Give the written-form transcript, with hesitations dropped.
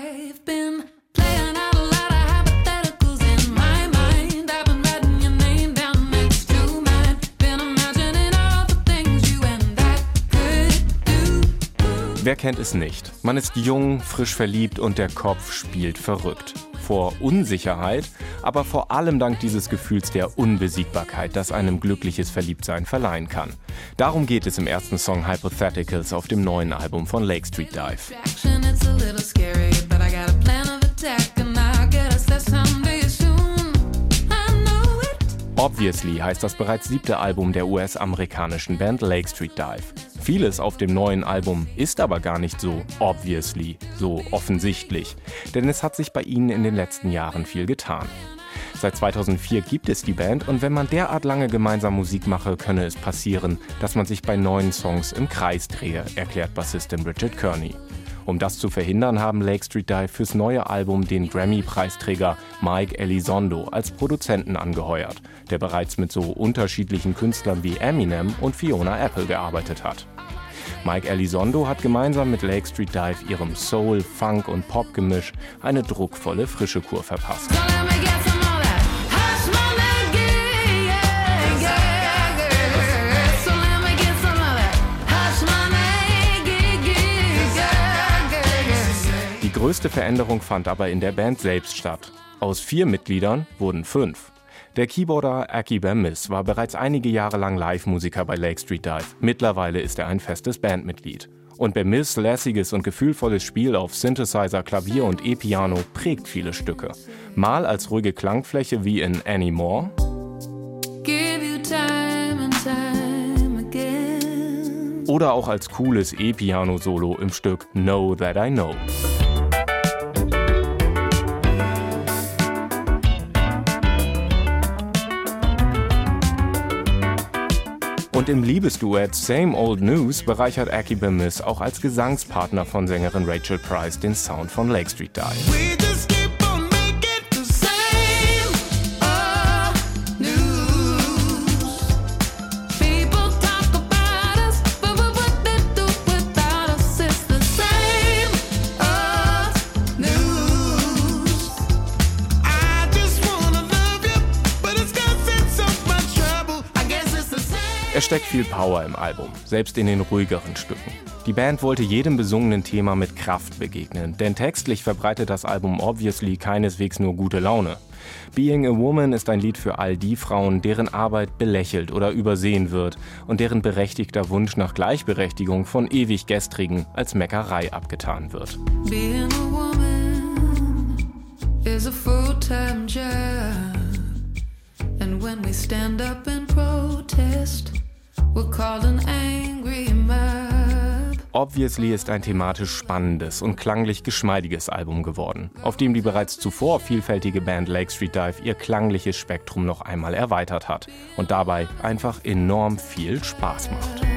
I've been playing out a lot of hypotheticals in my mind. I've been writing your name down next to mine. Been imagining all the things you and I could do. Wer kennt es nicht? Man ist jung, frisch verliebt und der Kopf spielt verrückt. Vor Unsicherheit, aber vor allem dank dieses Gefühls der Unbesiegbarkeit, das einem glückliches Verliebtsein verleihen kann. Darum geht es im ersten Song Hypotheticals auf dem neuen Album von Lake Street Dive. Obviously heißt das bereits 7. Album der US-amerikanischen Band Lake Street Dive. Vieles auf dem neuen Album ist aber gar nicht so obviously, so offensichtlich, denn es hat sich bei ihnen in den letzten Jahren viel getan. Seit 2004 gibt es die Band und wenn man derart lange gemeinsam Musik mache, könne es passieren, dass man sich bei neuen Songs im Kreis drehe, erklärt Bassistin Bridget Kearney. Um das zu verhindern, haben Lake Street Dive fürs neue Album den Grammy-Preisträger Mike Elizondo als Produzenten angeheuert, der bereits mit so unterschiedlichen Künstlern wie Eminem und Fiona Apple gearbeitet hat. Mike Elizondo hat gemeinsam mit Lake Street Dive ihrem Soul-, Funk- und Pop-Gemisch eine druckvolle frische Kur verpasst. Die größte Veränderung fand aber in der Band selbst statt. Aus 4 Mitgliedern wurden 5. Der Keyboarder Aki Bemis war bereits einige Jahre lang Live-Musiker bei Lake Street Dive. Mittlerweile ist er ein festes Bandmitglied. Und Bemis' lässiges und gefühlvolles Spiel auf Synthesizer, Klavier und E-Piano prägt viele Stücke. Mal als ruhige Klangfläche wie in Anymore oder auch als cooles E-Piano-Solo im Stück Know That I Know. Und im Liebesduett Same Old News bereichert Aki Bemis auch als Gesangspartner von Sängerin Rachel Price den Sound von Lake Street Dive. Es steckt viel Power im Album, selbst in den ruhigeren Stücken. Die Band wollte jedem besungenen Thema mit Kraft begegnen, denn textlich verbreitet das Album Obviously keineswegs nur gute Laune. Being a Woman ist ein Lied für all die Frauen, deren Arbeit belächelt oder übersehen wird und deren berechtigter Wunsch nach Gleichberechtigung von ewig Gestrigen als Meckerei abgetan wird. Being a woman is a full-time job. And when we stand up and protest, we're called an angry mob. Obviously ist ein thematisch spannendes und klanglich geschmeidiges Album geworden, auf dem die bereits zuvor vielfältige Band Lake Street Dive ihr klangliches Spektrum noch einmal erweitert hat und dabei einfach enorm viel Spaß macht.